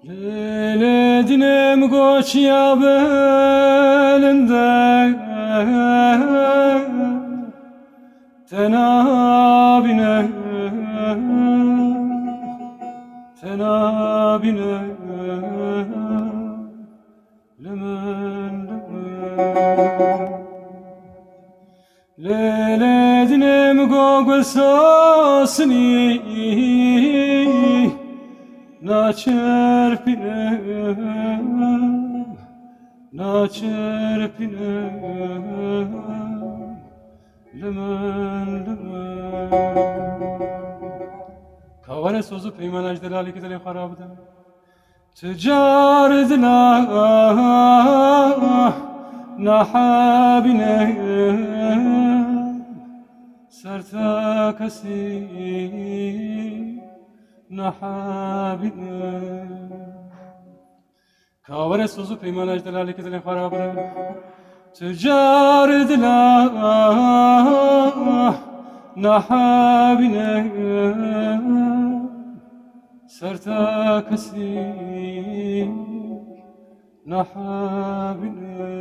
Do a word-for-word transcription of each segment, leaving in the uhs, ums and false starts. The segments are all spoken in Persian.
Leledinem goçya belinde tenabine tenabine lemen leledinem gogol sosni naçerpinem naçerpinem lemen lemen kavare sozu peymanaj delali ki deli xarabda تجار دنا نحابنا سرتا كسي نحابنا كاورة سوزو پیمانش دلالی که دلین خراب را تجار دنا نحابنا سرتا كسي نحابنا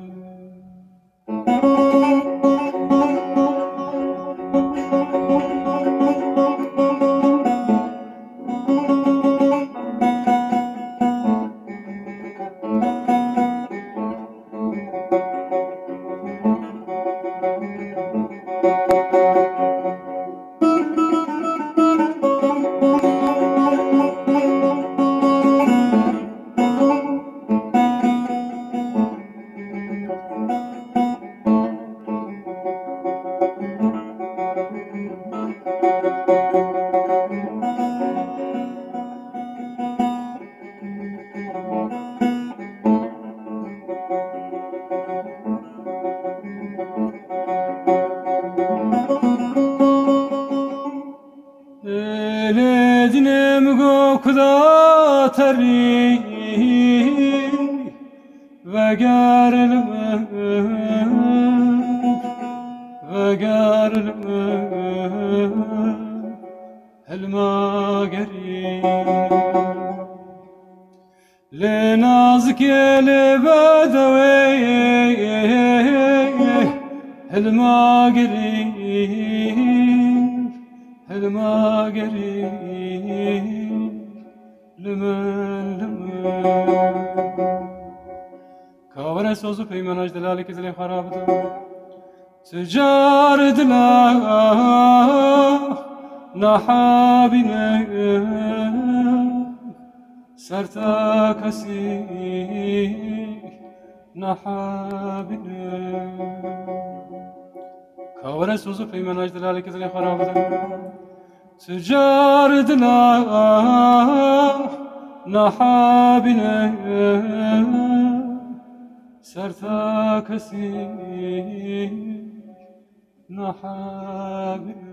Eledinem gokda teri ve garlme ve garlme helma geri le nazik le badawe helma geri helma geri lemen lemen kavare sozu peymanaj delali ki deli xarabda تجار دنا نحابنا سرتا كسي نحابنا كاورة سوزو پیمانج دلالی که دلی خراب تجار دنا نحابنا سرتا كسي نحابنا